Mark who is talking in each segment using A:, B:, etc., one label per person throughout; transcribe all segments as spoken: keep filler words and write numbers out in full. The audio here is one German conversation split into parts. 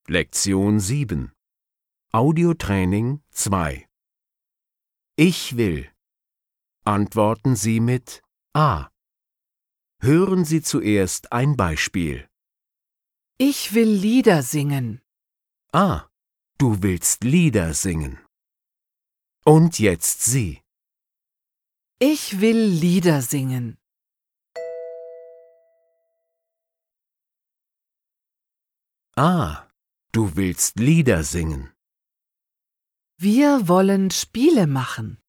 A: Lektion sieben. Audiotraining zwei. Ich will. Antworten Sie mit A. Hören Sie zuerst ein Beispiel.
B: Ich will Lieder singen.
A: A. Du willst Lieder singen. Und jetzt Sie.
B: Ich will Lieder singen.
A: A. Du willst Lieder singen.
B: Wir wollen Spiele machen.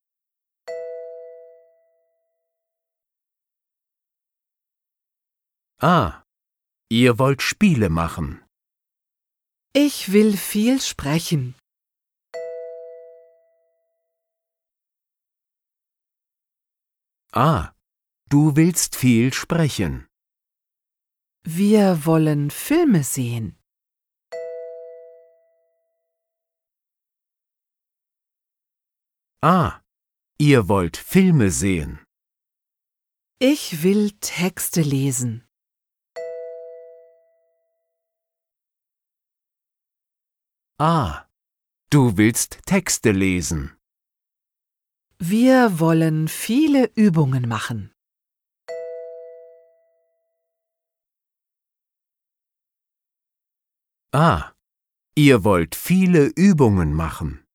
A: A. Ihr wollt Spiele machen.
B: Ich will viel sprechen.
A: A. Du willst viel sprechen.
B: Wir wollen Filme sehen.
A: A. Ihr wollt Filme sehen.
B: Ich will Texte lesen.
A: A. Du willst Texte lesen.
B: Wir wollen viele Übungen machen.
A: A. Ihr wollt viele Übungen machen.